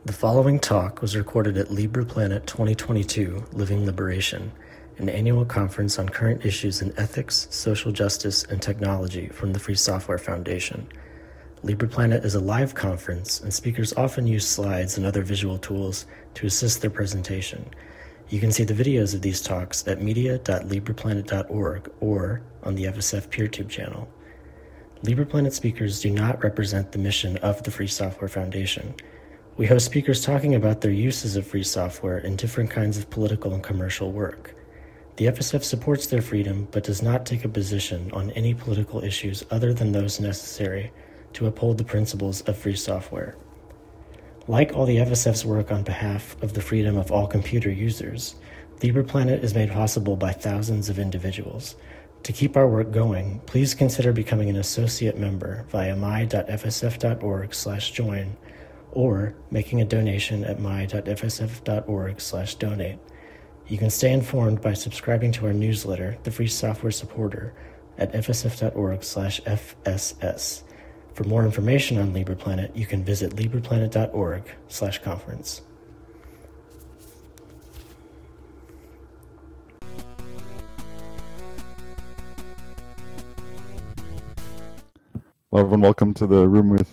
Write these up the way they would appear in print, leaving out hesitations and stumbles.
The following talk was recorded at LibrePlanet 2022 Living Liberation, an annual conference on current issues in ethics, social justice, and technology from the Free Software Foundation. LibrePlanet is a live conference, and speakers often use slides and other visual tools to assist their presentation. You can see the videos of these talks at media.libreplanet.org or on the FSF PeerTube channel. LibrePlanet speakers do not represent the mission of the Free Software Foundation. We host speakers talking about their uses of free software in different kinds of political and commercial work. The FSF supports their freedom, but does not take a position on any political issues other than those necessary to uphold the principles of free software. Like all the FSF's work on behalf of the freedom of all computer users, LibrePlanet is made possible by thousands of individuals. To keep our work going, please consider becoming an associate member via my.fsf.org/join or making a donation at my.fsf.org/donate. You can stay informed by subscribing to our newsletter, The Free Software Supporter, at fsf.org/FSS. For more information on LibrePlanet, you can visit libreplanet.org/conference. Hello, everyone. Welcome to the room with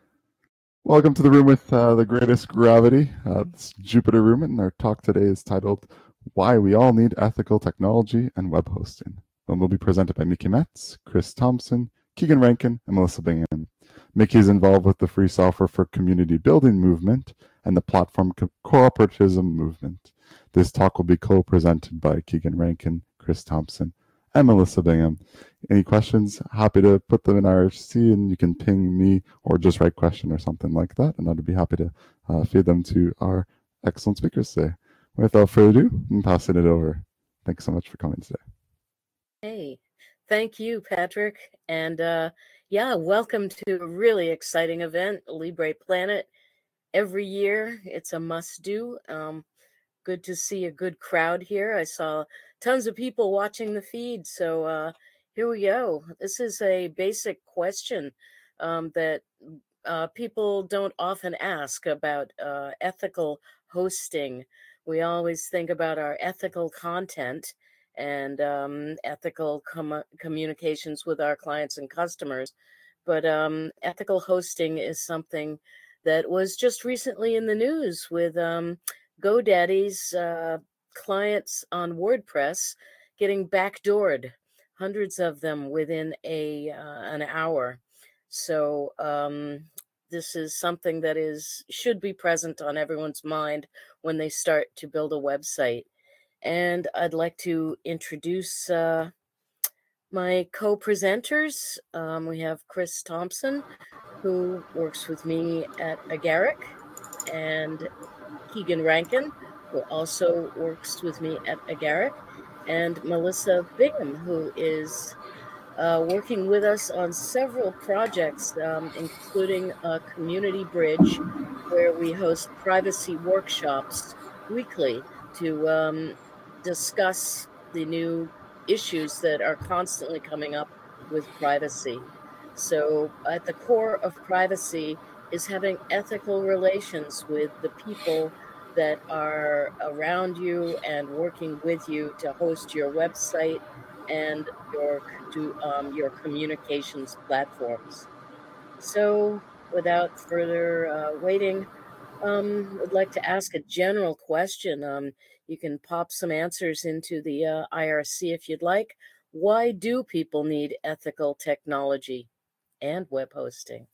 the greatest gravity. It's Jupiter Room, and our talk today is titled "Why We All Need Ethical Technology and Web Hosting." And will be presented by Mickey Metz, Chris Thompson, Keegan Rankin, and Melissa Bingham. Mickey is involved with the Free Software for Community Building movement and the Platform Cooperativism movement. This talk will be co-presented by Keegan Rankin, Chris Thompson, and Melissa Bingham. Any questions? Happy to put them in IRC, and you can ping me or just write question or something like that, and I'd be happy to feed them to our excellent speakers today. Without further ado, I'm passing it over. Thanks so much for coming today. Hey, thank you, Patrick. And welcome to a really exciting event, LibrePlanet. Every year, it's a must-do. Good to see a good crowd here. I saw tons of people watching the feed, so here we go. This is a basic question that people don't often ask about ethical hosting. We always think about our ethical content and ethical communications with our clients and customers. But ethical hosting is something that was just recently in the news with GoDaddy's clients on WordPress getting backdoored, hundreds of them within an hour. So this is something that should be present on everyone's mind when they start to build a website. And I'd like to introduce my co-presenters. We have Chris Thompson, who works with me at Agaric, and Keegan Rankin, who also works with me at Agaric, and Melissa Bingham, who is working with us on several projects, including a community bridge where we host privacy workshops weekly to discuss the new issues that are constantly coming up with privacy. So at the core of privacy is having ethical relations with the people that are around you and working with you to host your website and your communications platforms. So without further waiting, I'd like to ask a general question. You can pop some answers into the IRC if you'd like. Why do people need ethical technology and web hosting?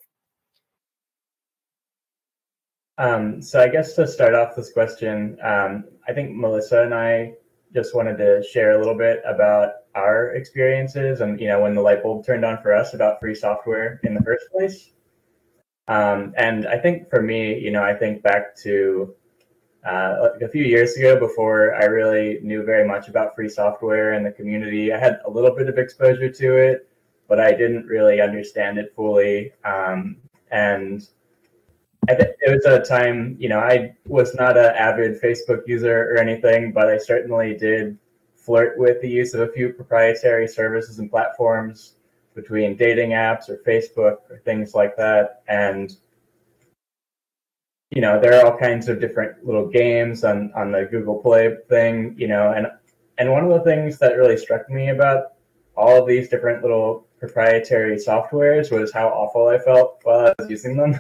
So I guess to start off this question, I think Melissa and I just wanted to share a little bit about our experiences and, when the light bulb turned on for us about free software in the first place. And I think for me, I think back to like a few years ago before I really knew very much about free software and the community. I had a little bit of exposure to it, but I didn't really understand it fully. And it was a time, I was not an avid Facebook user or anything, but I certainly did flirt with the use of a few proprietary services and platforms between dating apps or Facebook or things like that. And there are all kinds of different little games on the Google Play thing, and one of the things that really struck me about all of these different little proprietary softwares was how awful I felt while I was using them.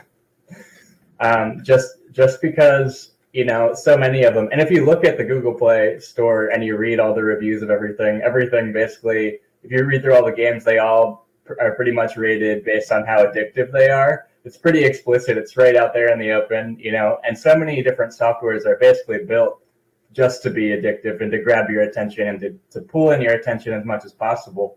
Just because, so many of them. And if you look at the Google Play store and you read all the reviews of everything basically, if you read through all the games, they all are pretty much rated based on how addictive they are. It's pretty explicit. It's right out there in the open, and so many different softwares are basically built just to be addictive and to grab your attention and to pull in your attention as much as possible.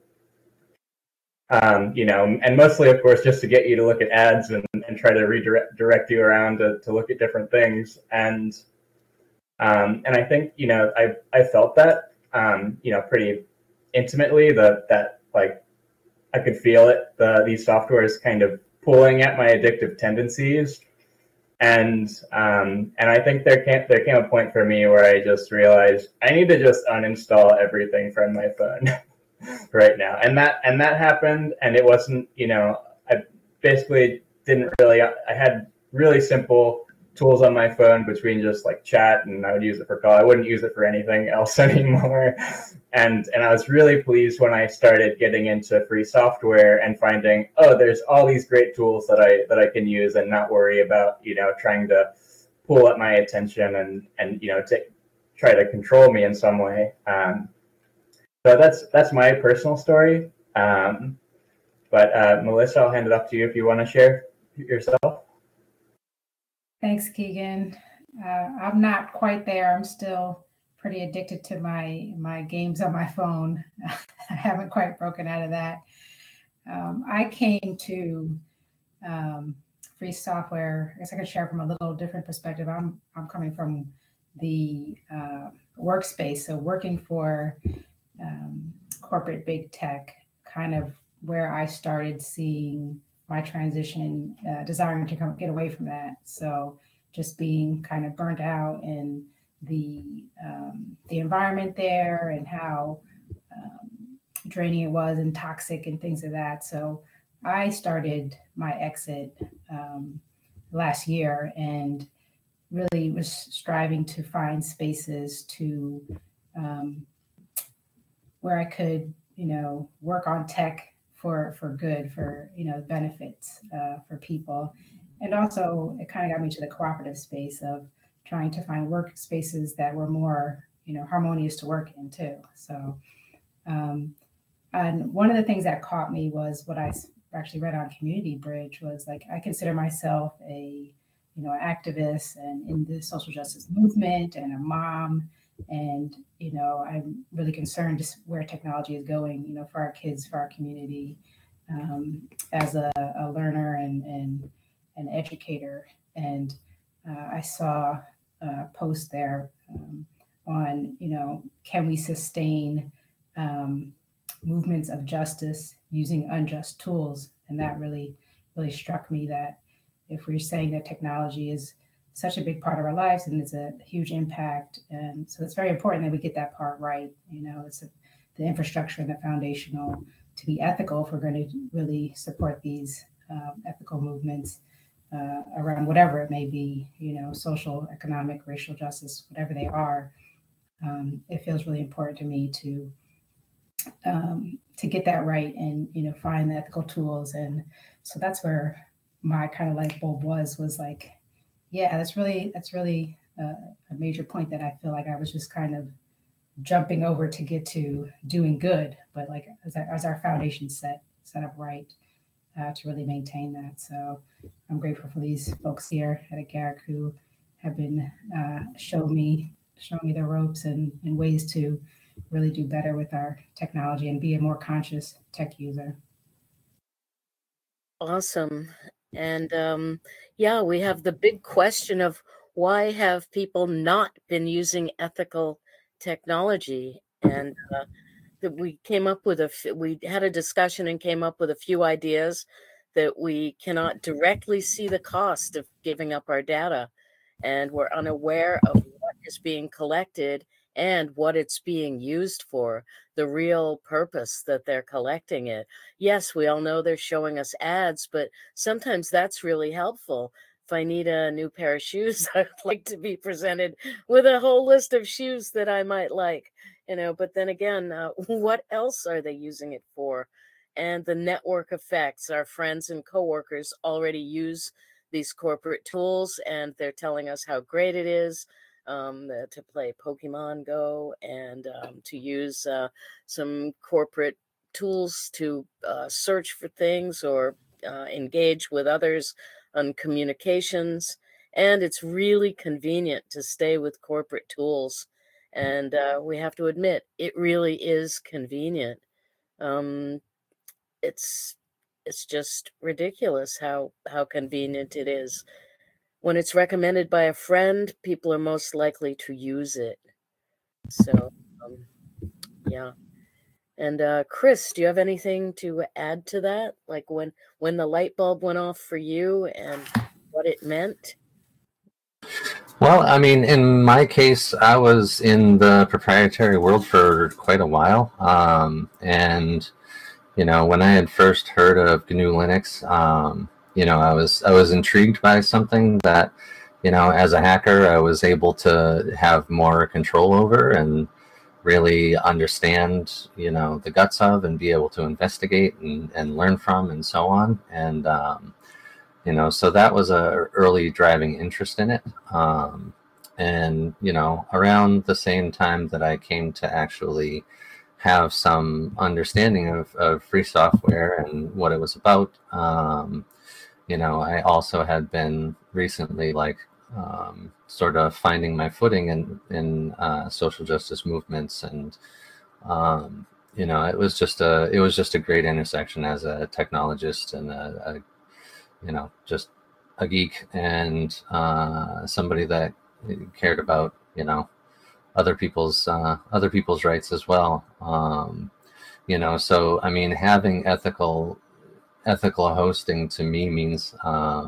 And mostly, of course, just to get you to look at ads and try to redirect you around to look at different things. And I think, I felt that, pretty intimately, that like I could feel it, these softwares kind of pulling at my addictive tendencies. And I think there came a point for me where I just realized I need to just uninstall everything from my phone right now. And that happened, and it wasn't, I basically didn't really, I had really simple tools on my phone between just like chat, and I would use it for call. I wouldn't use it for anything else anymore. And I was really pleased when I started getting into free software and finding, there's all these great tools that I can use and not worry about, trying to pull at my attention and to try to control me in some way. So that's my personal story. But Melissa, I'll hand it up to you if you want to share yourself. Thanks, Keegan. I'm not quite there. I'm still pretty addicted to my games on my phone. I haven't quite broken out of that. I came to free software. I guess I can share from a little different perspective. I'm coming from the workspace, so working for corporate big tech, kind of where I started seeing my transition, desiring to get away from that. So just being kind of burnt out in the environment there and how draining it was and toxic and things of that. So I started my exit last year and really was striving to find spaces to where I could, work on tech for good, for, benefits for people. And also it kind of got me to the cooperative space of trying to find workspaces that were more, harmonious to work in too. So, and one of the things that caught me was what I actually read on Community Bridge was like, I consider myself an activist and in the social justice movement and a mom. And, I'm really concerned just where technology is going, for our kids, for our community, as a learner and an educator. And I saw a post there on, can we sustain movements of justice using unjust tools? And that really, really struck me that if we're saying that technology is such a big part of our lives and it's a huge impact. And so it's very important that we get that part right. It's the infrastructure and the foundational to be ethical if we're going to really support these ethical movements around whatever it may be, social, economic, racial justice, whatever they are. It feels really important to me to get that right and, find the ethical tools. And so that's where my kind of light bulb was like, yeah, that's really a major point that I feel like I was just kind of jumping over to get to doing good, but like as our foundation set up right to really maintain that. So I'm grateful for these folks here at Agaric who have been showing me the ropes and ways to really do better with our technology and be a more conscious tech user. Awesome. And we have the big question of why have people not been using ethical technology? And we came up with we had a discussion and came up with a few ideas that we cannot directly see the cost of giving up our data, and we're unaware of what is being collected and what it's being used for, the real purpose that they're collecting it. Yes, we all know they're showing us ads, but sometimes that's really helpful. if I need a new pair of shoes, I'd like to be presented with a whole list of shoes that I might like, but then again, what else are they using it for? And the network effects. Our friends and coworkers already use these corporate tools, and they're telling us how great it is to play Pokemon Go and to use some corporate tools to search for things or engage with others on communications. And it's really convenient to stay with corporate tools. And we have to admit, it really is convenient. It's just ridiculous how convenient it is. When it's recommended by a friend, people are most likely to use it. So, yeah. And Chris, do you have anything to add to that? Like when the light bulb went off for you and what it meant? Well, I mean, in my case, I was in the proprietary world for quite a while. And, when I had first heard of GNU Linux, I was intrigued by something that, as a hacker, I was able to have more control over and really understand, the guts of and be able to investigate and learn from and so on. And, so that was a early driving interest in it. And, around the same time that I came to actually have some understanding of free software and what it was about, I also had been recently sort of finding my footing in social justice movements. And, it was just a great intersection as a technologist and just a geek and somebody that cared about, other people's rights as well. So I mean, having ethical hosting to me means,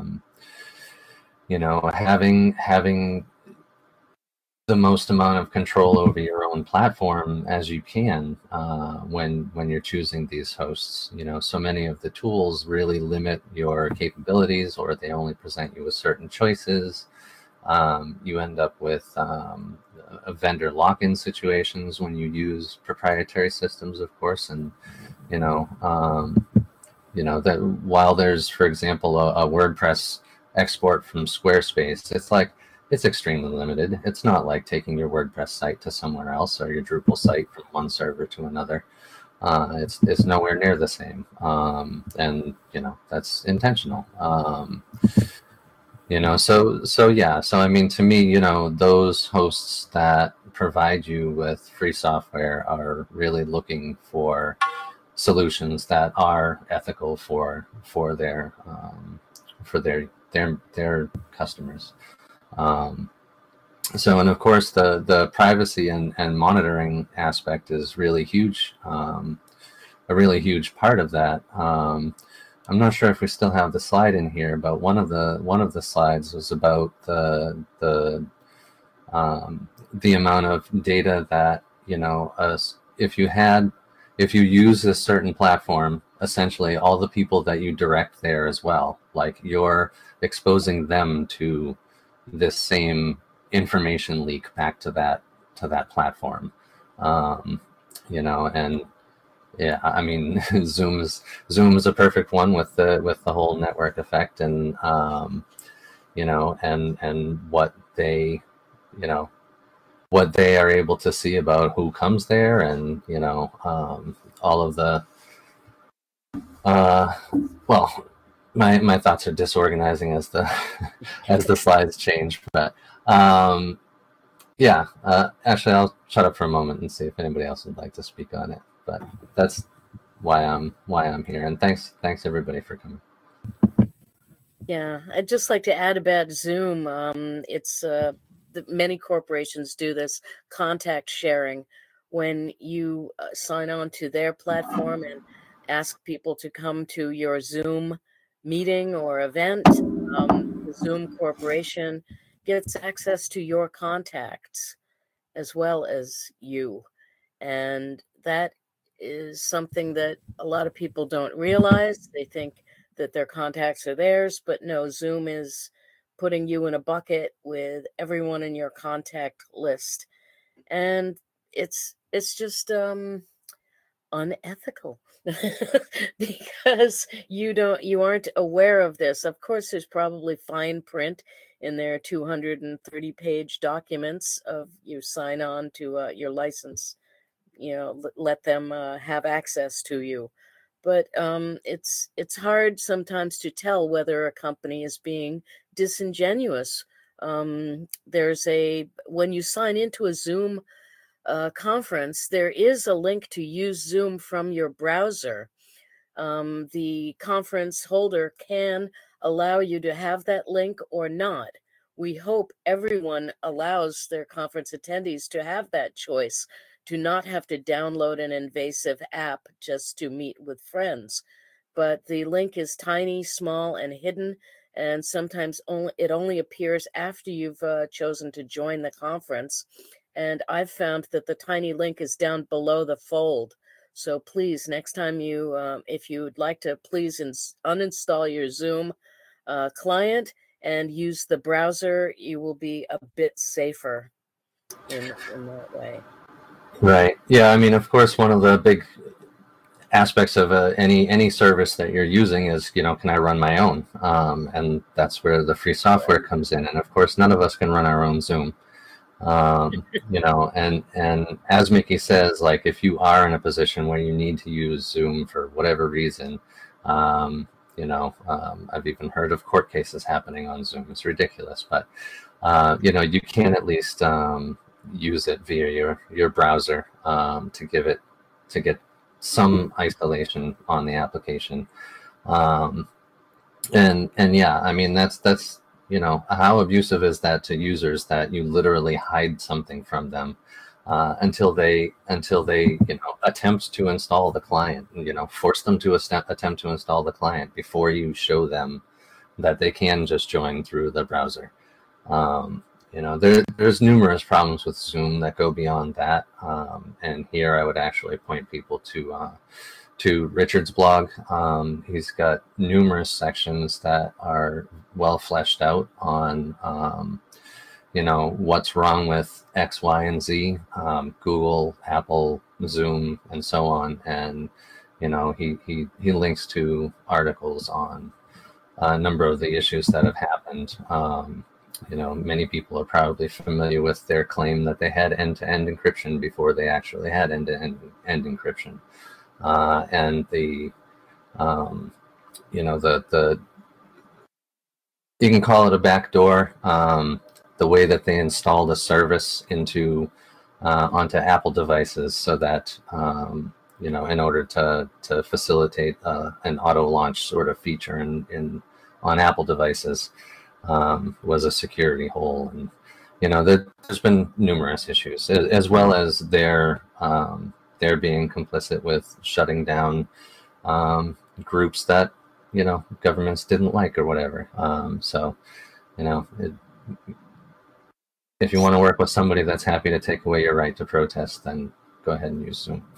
having the most amount of control over your own platform as you can when you're choosing these hosts. So many of the tools really limit your capabilities, or they only present you with certain choices. You end up with vendor lock-in situations when you use proprietary systems, of course, and that while there's, for example, a WordPress export from Squarespace, it's extremely limited. It's not like taking your WordPress site to somewhere else or your Drupal site from one server to another. It's nowhere near the same, and that's intentional. So I mean, to me, those hosts that provide you with free software are really looking for solutions that are ethical for their customers. And of course, the privacy and monitoring aspect is really huge, a really huge part of that. I'm not sure if we still have the slide in here, but one of the slides was about the amount of data that if you use a certain platform, essentially all the people that you direct there as well, like you're exposing them to this same information leak back to that platform. And yeah, I mean, Zoom is a perfect one with the whole network effect, and and what they are able to see about who comes there, and all of the my thoughts are disorganizing as the as the slides change, but actually I'll shut up for a moment and see if anybody else would like to speak on it. But that's why I'm here, and thanks everybody for coming. Yeah, I'd just like to add about Zoom. It's many corporations do this contact sharing when you sign on to their platform and ask people to come to your Zoom meeting or event. The Zoom corporation gets access to your contacts as well as you, and that is something that a lot of people don't realize. They think that their contacts are theirs, but no, Zoom is putting you in a bucket with everyone in your contact list. And it's just unethical because you aren't aware of this. Of course, there's probably fine print in their 230-page documents of you sign on to your license. Let them have access to you. But it's hard sometimes to tell whether a company is being disingenuous. When you sign into a Zoom conference, there is a link to use Zoom from your browser. The conference holder can allow you to have that link or not. We hope everyone allows their conference attendees to have that choice, to not have to download an invasive app just to meet with friends. But the link is tiny, small, and hidden, and sometimes it only appears after you've chosen to join the conference. And I've found that the tiny link is down below the fold. So please, next time if you'd like to, please uninstall your Zoom client and use the browser. You will be a bit safer in that way. Right. Yeah. I mean, of course, one of the big aspects of any service that you're using is, can I run my own? And that's where the free software comes in. And of course, none of us can run our own Zoom. And as Mickey says, like, if you are in a position where you need to use Zoom for whatever reason, I've even heard of court cases happening on Zoom. It's ridiculous, but you can at least use it via your browser to get some isolation on the application. And yeah, I mean, that's how abusive is that to users, that you literally hide something from them until they attempt to install the client, force them to attempt to install the client before you show them that they can just join through the browser. There's numerous problems with Zoom that go beyond that. And here I would actually point people to Richard's blog. He's got numerous sections that are well fleshed out on, what's wrong with X, Y, and Z, Google, Apple, Zoom, and so on. And, he links to articles on a number of the issues that have happened. Many people are probably familiar with their claim that they had end-to-end encryption before they actually had end-to-end encryption. And the you can call it a backdoor. The way that they install the service onto Apple devices, so that in order to facilitate an auto launch sort of feature on Apple devices, was a security hole. And there's been numerous issues, as well as they're being complicit with shutting down groups that governments didn't like or whatever. If you want to work with somebody that's happy to take away your right to protest, then go ahead and use Zoom.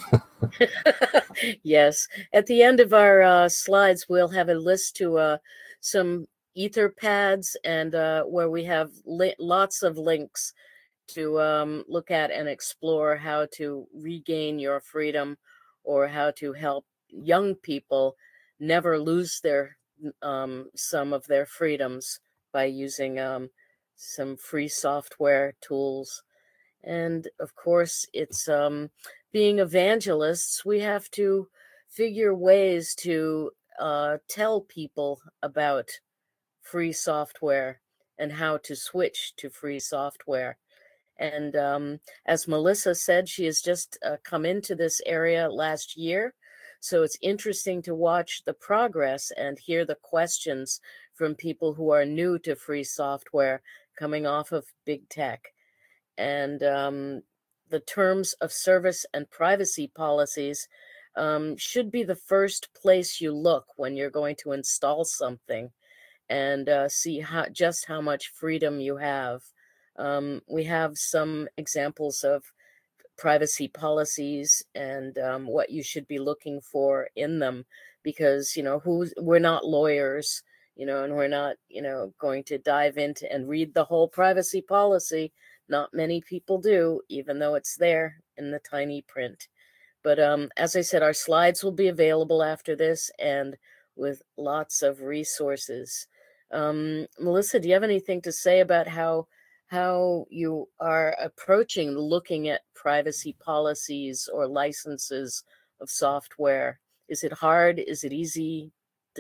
Yes. At the end of our slides, we'll have a list to some Etherpads, and where we have lots of links to look at and explore how to regain your freedom, or how to help young people never lose their some of their freedoms by using some free software tools. And of course, it's being evangelists, we have to figure ways to tell people about free software and how to switch to free software. And as Melissa said, she has just come into this area last year. So it's interesting to watch the progress and hear the questions from people who are new to free software coming off of big tech. And the terms of service and privacy policies should be the first place you look when you're going to install something, and see how much freedom you have. We have some examples of privacy policies and what you should be looking for in them, because we're not lawyers. and we're not, going to dive into and read the whole privacy policy. Not many people do, even though it's there in the tiny print. But as I said, our slides will be available after this, and with lots of resources. Melissa, do you have anything to say about how you are approaching looking at privacy policies or licenses of software? Is it hard? Is it easy?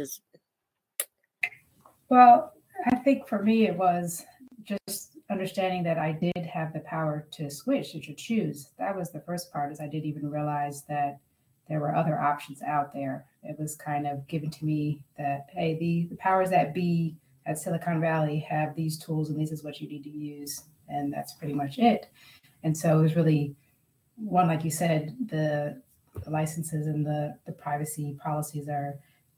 Well, I think for me, it was just understanding that I did have the power to switch, to choose. That was the first part, is I didn't even realize that there were other options out there. It was kind of given to me that, hey, the powers that be at Silicon Valley have these tools and this is what you need to use. And that's pretty much it. And so it was really one, like you said, the licenses and the privacy policies are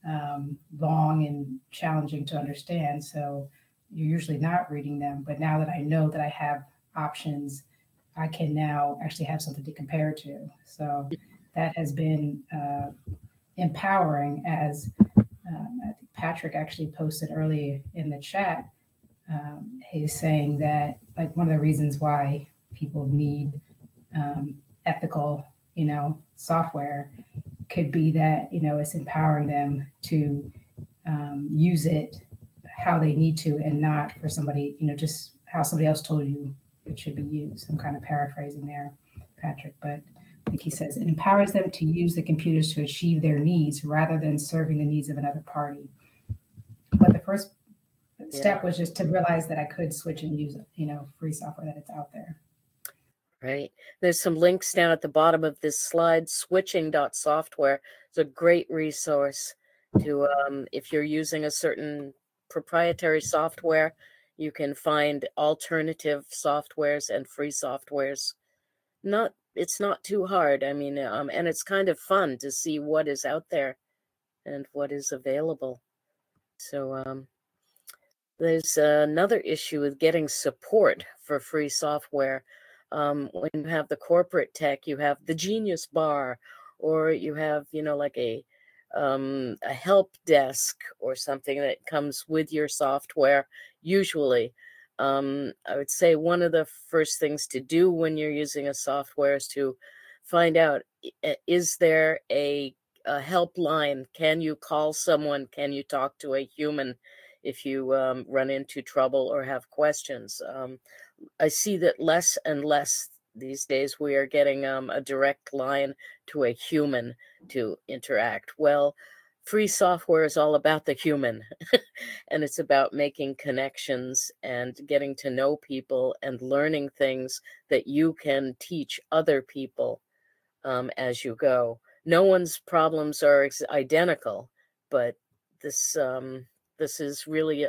long and challenging to understand. So you're usually not reading them. But now that I know that I have options, I can now actually have something to compare to. So that has been empowering, as I think Patrick actually posted early in the chat. He's saying that, like, one of the reasons why people need ethical, software could be that, it's empowering them to use it how they need to, and not for somebody, just how somebody else told you it should be used. I'm kind of paraphrasing there, Patrick, but I think he says it empowers them to use the computers to achieve their needs rather than serving the needs of another party. But the first step was just to realize that I could switch and use, free software, that it's out there. Right. There's some links down at the bottom of this slide. Switching.software is a great resource to, if you're using a certain proprietary software, you can find alternative softwares and free softwares. It's not too hard. I mean, and it's kind of fun to see what is out there and what is available. So there's another issue with getting support for free software. When you have the corporate tech, you have the Genius Bar, or you have, like a help desk or something that comes with your software. Usually, I would say one of the first things to do when you're using a software is to find out, is there a helpline? Can you call someone? Can you talk to a human if you run into trouble or have questions? I see that less and less these days we are getting a direct line to a human to interact. Well, free software is all about the human, and it's about making connections and getting to know people and learning things that you can teach other people as you go. No one's problems are identical, but this is really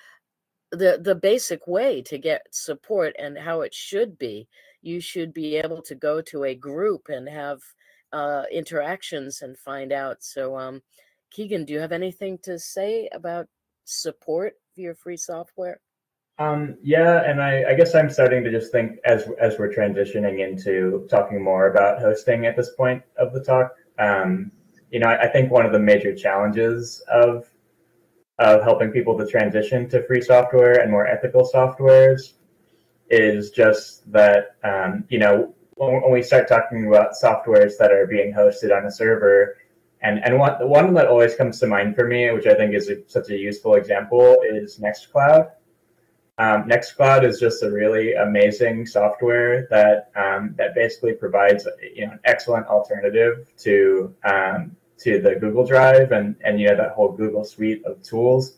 the basic way to get support, and how it should be. You should be able to go to a group and have interactions and find out. So, Keegan, do you have anything to say about support for your free software? Yeah, and I guess I'm starting to just think, as we're transitioning into talking more about hosting at this point of the talk, I think one of the major challenges of helping people to transition to free software and more ethical softwares is just that, when we start talking about softwares that are being hosted on a server, and one that always comes to mind for me, which I think is such a useful example, is Nextcloud. Nextcloud is just a really amazing software that basically provides an excellent alternative to the Google Drive and that whole Google suite of tools.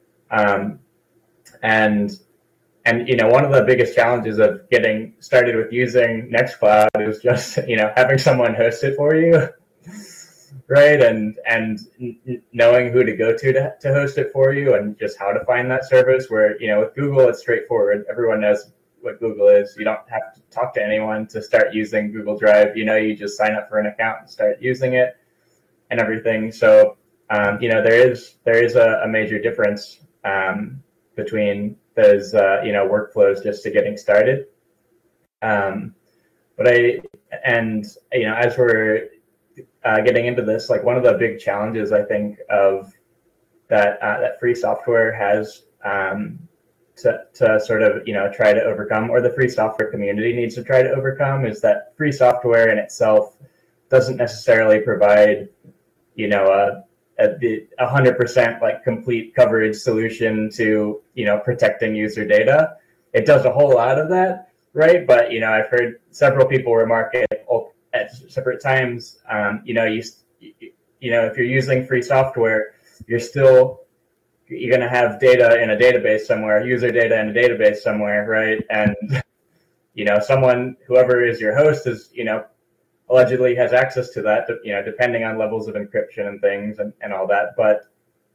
And one of the biggest challenges of getting started with using Nextcloud is just having someone host it for you, right? And knowing who to go to host it for you, and just how to find that service. Where with Google, it's straightforward. Everyone knows what Google is. You don't have to talk to anyone to start using Google Drive. You just sign up for an account and start using it and everything. So there is a major difference between those workflows just to getting started. But as we're getting into this, like, one of the big challenges I think of that free software has to sort of try to overcome, or the free software community needs to try to overcome, is that free software in itself doesn't necessarily provide a 100% like complete coverage solution to protecting user data. It does a whole lot of that, right? But I've heard several people remark at separate times. If you're using free software, you're going to have data in a database somewhere, user data in a database somewhere, right? And whoever is your host is allegedly has access to that, depending on levels of encryption and things and all that. But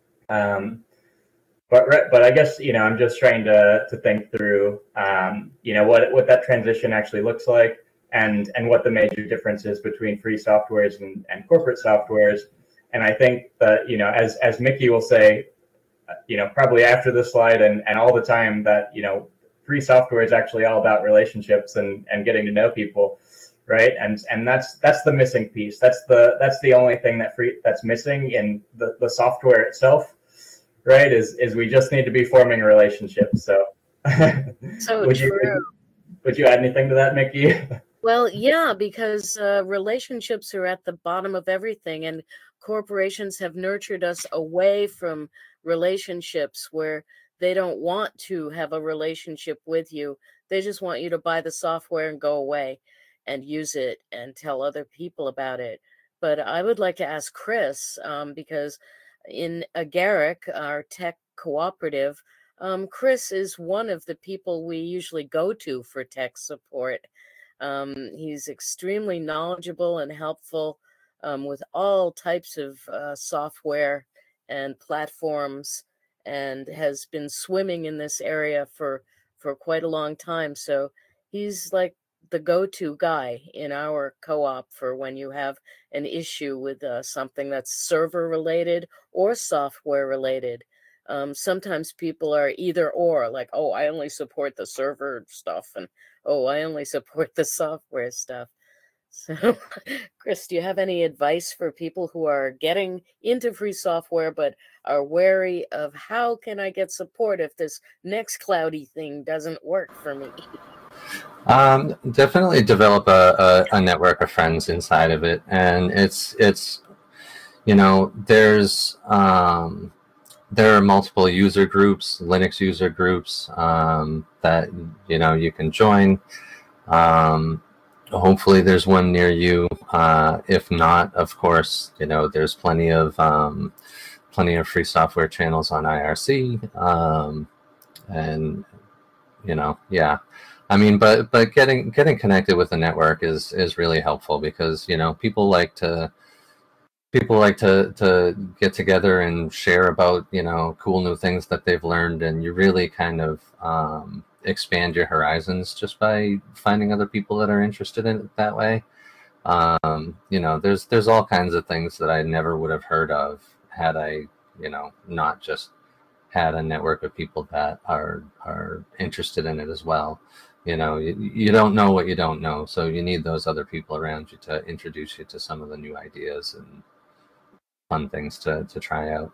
I guess I'm just trying to think through what that transition actually looks like, and what the major difference is between free softwares and corporate softwares. And I think that as Mickey will say, probably after this slide and all the time, that free software is actually all about relationships and getting to know people, right? And that's the missing piece. That's the only thing that's missing in the software itself, right? Is we just need to be forming relationships. So, so would true. Would you add anything to that, Mickey? Well, yeah, because relationships are at the bottom of everything, and corporations have nurtured us away from relationships where they don't want to have a relationship with you. They just want you to buy the software and go away and use it and tell other people about it. But I would like to ask Chris, because in Agaric, our tech cooperative, Chris is one of the people we usually go to for tech support. He's extremely knowledgeable and helpful with all types of software and platforms, and has been swimming in this area for quite a long time. So he's like the go-to guy in our co-op for when you have an issue with something that's server related or software related. Sometimes people are either or, like, oh, I only support the server stuff, and oh, I only support the software stuff. So, Chris, do you have any advice for people who are getting into free software but are wary of how can I get support if this Nextcloudy thing doesn't work for me? Definitely develop a network of friends inside of it, and it's there are multiple user groups, Linux user groups that you can join. Hopefully there's one near you. If not, of course, there's plenty of free software channels on IRC, and yeah. I mean, but getting connected with the network is really helpful, because people like to get together and share about cool new things that they've learned, and you really kind of expand your horizons just by finding other people that are interested in it that way. There's all kinds of things that I never would have heard of had I not just had a network of people that are interested in it as well. You don't know what you don't know, so you need those other people around you to introduce you to some of the new ideas and fun things to try out.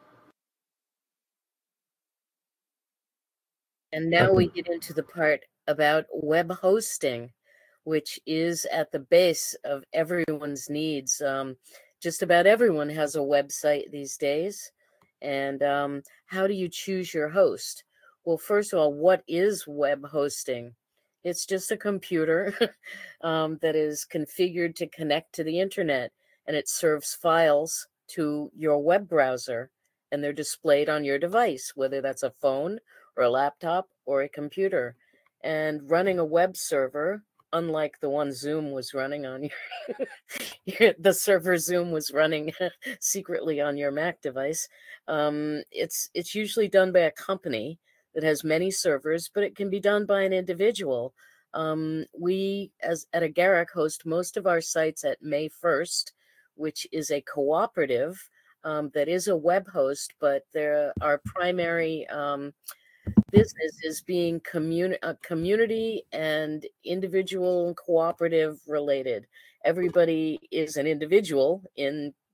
And now we get into the part about web hosting, which is at the base of everyone's needs. Just about everyone has a website these days. And how do you choose your host? Well, first of all, what is web hosting? It's just a computer that is configured to connect to the internet, and it serves files to your web browser, and they're displayed on your device, whether that's a phone or a laptop or a computer. And running a web server, unlike the one Zoom was running on the server Zoom was running secretly on your Mac device, it's usually done by a company that has many servers, but it can be done by an individual. We, as at Agaric, host most of our sites at May 1st, which is a cooperative that is a web host, but our primary business is being community and individual and cooperative related. Everybody is an individual in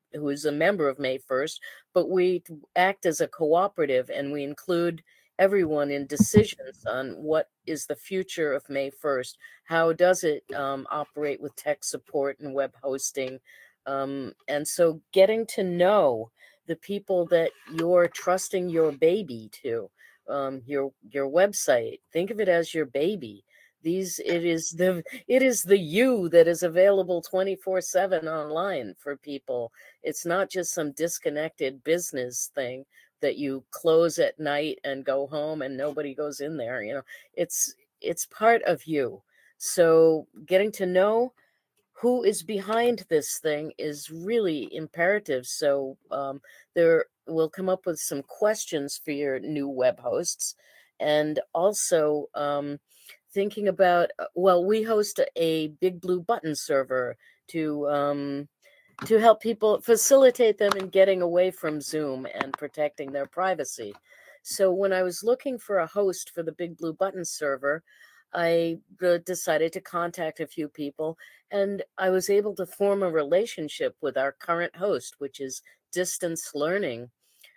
who is a member of May First, but we act as a cooperative, and we include everyone in decisions on what is the future of May First. How does it operate with tech support and web hosting? And so getting to know the people that you're trusting your baby to, your website, think of it as your baby. It is the you that is available 24/7 online for people. It's not just some disconnected business thing that you close at night and go home and nobody goes in there. It's part of you. So getting to know who is behind this thing is really imperative. So there we'll come up with some questions for your new web hosts, and also thinking about, well, we host a Big Blue Button server to help people, facilitate them in getting away from Zoom and protecting their privacy. So when I was looking for a host for the Big Blue Button server, I decided to contact a few people, and I was able to form a relationship with our current host, which is Distance Learning.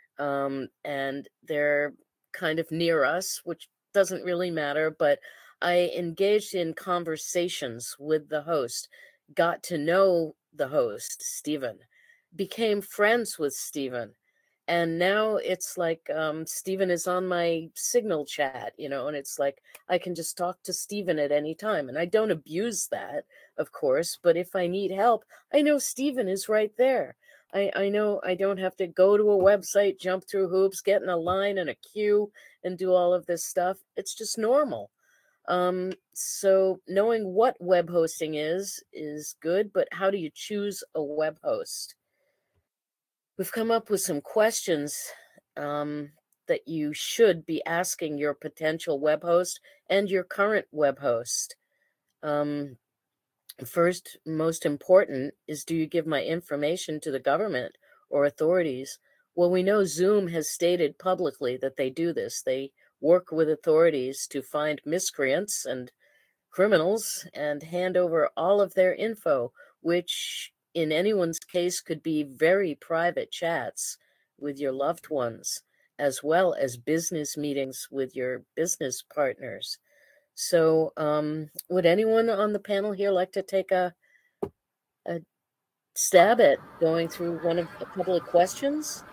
And they're kind of near us, which doesn't really matter, but I engaged in conversations with the host, got to know the host, Stephen, became friends with Stephen. And now it's like Stephen is on my Signal chat, and it's like I can just talk to Stephen at any time. And I don't abuse that, of course, but if I need help, I know Stephen is right there. I know I don't have to go to a website, jump through hoops, get in a line and a queue and do all of this stuff. It's just normal. So knowing what web hosting is good, but how do you choose a web host? We've come up with some questions that you should be asking your potential web host and your current web host. First, most important is, do you give my information to the government or authorities? Well, we know Zoom has stated publicly that they do this. They work with authorities to find miscreants and criminals and hand over all of their info, which in anyone's case could be very private chats with your loved ones, as well as business meetings with your business partners. So would anyone on the panel here like to take a stab at going through a couple of questions?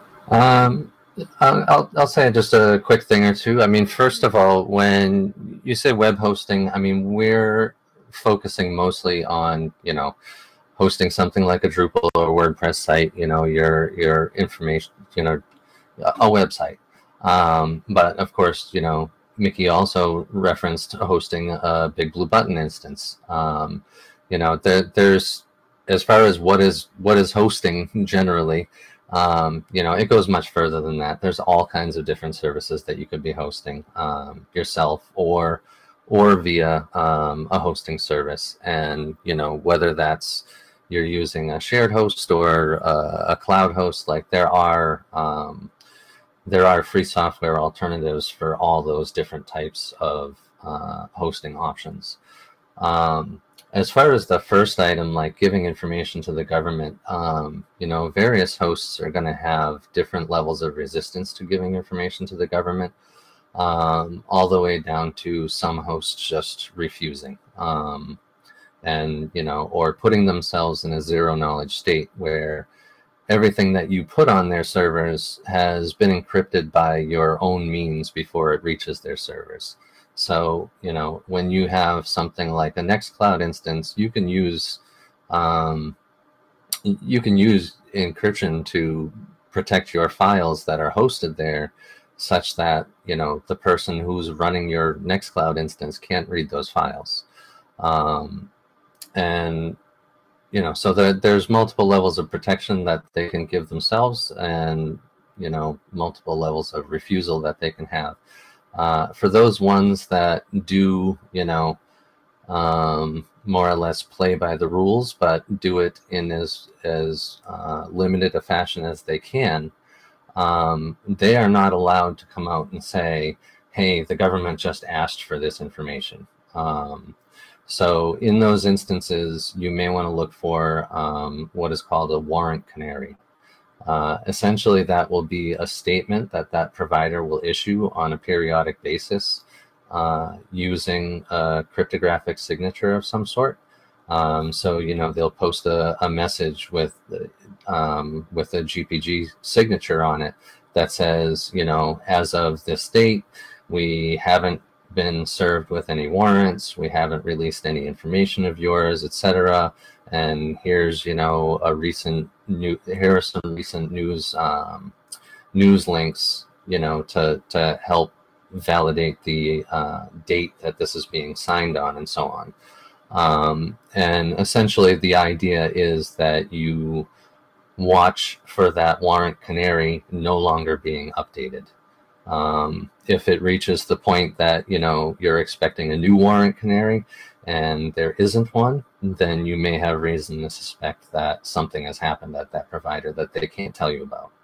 I'll say just a quick thing or two. I mean, first of all, when you say web hosting, I mean, we're focusing mostly on, hosting something like a Drupal or WordPress site, your information, a website. But of course, Mickey also referenced hosting a Big Blue Button instance. There's, as far as what is hosting generally, it goes much further than that. There's all kinds of different services that you could be hosting yourself or via a hosting service. And, whether that's you're using a shared host or a cloud host, like there are free software alternatives for all those different types of hosting options. As far as the first item, like giving information to the government, various hosts are going to have different levels of resistance to giving information to the government, all the way down to some hosts just refusing, or putting themselves in a zero knowledge state where everything that you put on their servers has been encrypted by your own means before it reaches their servers. So, when you have something like a Nextcloud instance, you can use encryption to protect your files that are hosted there, such that the person who's running your Nextcloud instance can't read those files. So there's multiple levels of protection that they can give themselves, and multiple levels of refusal that they can have. For those ones that do, more or less play by the rules, but do it in as limited a fashion as they can, they are not allowed to come out and say, hey, the government just asked for this information. So in those instances, you may want to look for what is called a warrant canary. Essentially, that will be a statement that provider will issue on a periodic basis using a cryptographic signature of some sort. So, they'll post a message with a GPG signature on it that says, as of this date, we haven't been served with any warrants, we haven't released any information of yours, etc. And here's, here are some recent news links, to help validate the date that this is being signed on, and so on. And essentially, the idea is that you watch for that warrant canary no longer being updated. If it reaches the point that, you're expecting a new warrant canary and there isn't one, then you may have reason to suspect that something has happened at that provider that they can't tell you about.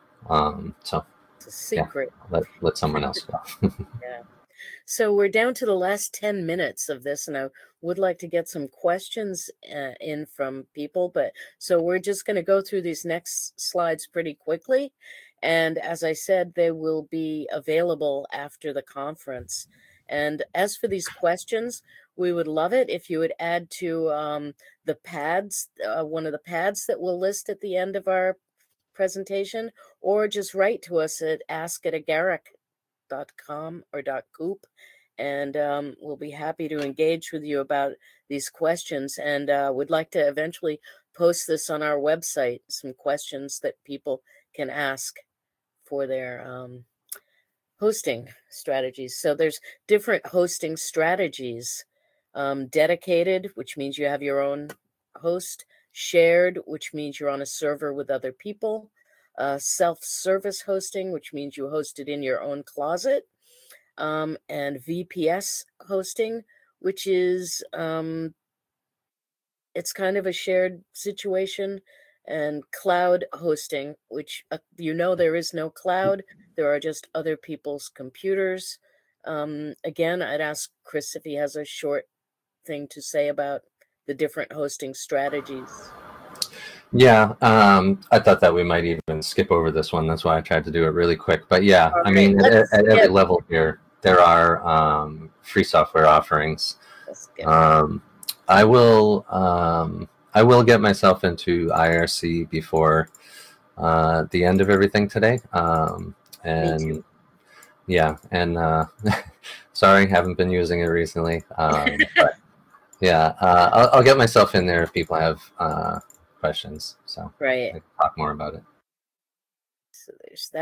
So it's a secret. Yeah, let someone else go. Yeah. So we're down to the last 10 minutes of this, and I would like to get some questions in from people. But so we're just going to go through these next slides pretty quickly. And as I said, they will be available after the conference. And as for these questions, we would love it if you would add to the pads, one of the pads that we'll list at the end of our presentation, or just write to us at ask@agaric.com or .coop, and we'll be happy to engage with you about these questions, and would like to eventually post this on our website, some questions that people can ask for their hosting strategies. So there's different hosting strategies. Dedicated, which means you have your own host. Shared, which means you're on a server with other people. Self-service hosting, which means you host it in your own closet. And VPS hosting, which is it's kind of a shared situation. And cloud hosting, which there is no cloud. There are just other people's computers. Again, I'd ask Chris if he has a short thing to say about the different hosting strategies. Yeah, I thought that we might even skip over this one. That's why I tried to do it really quick. But yeah, okay. I mean, at every level here, there are free software offerings. I will get myself into IRC before the end of everything today. And yeah, and sorry, haven't been using it recently. But yeah, I'll get myself in there if people have questions. So right, I can talk more about it. So there's that.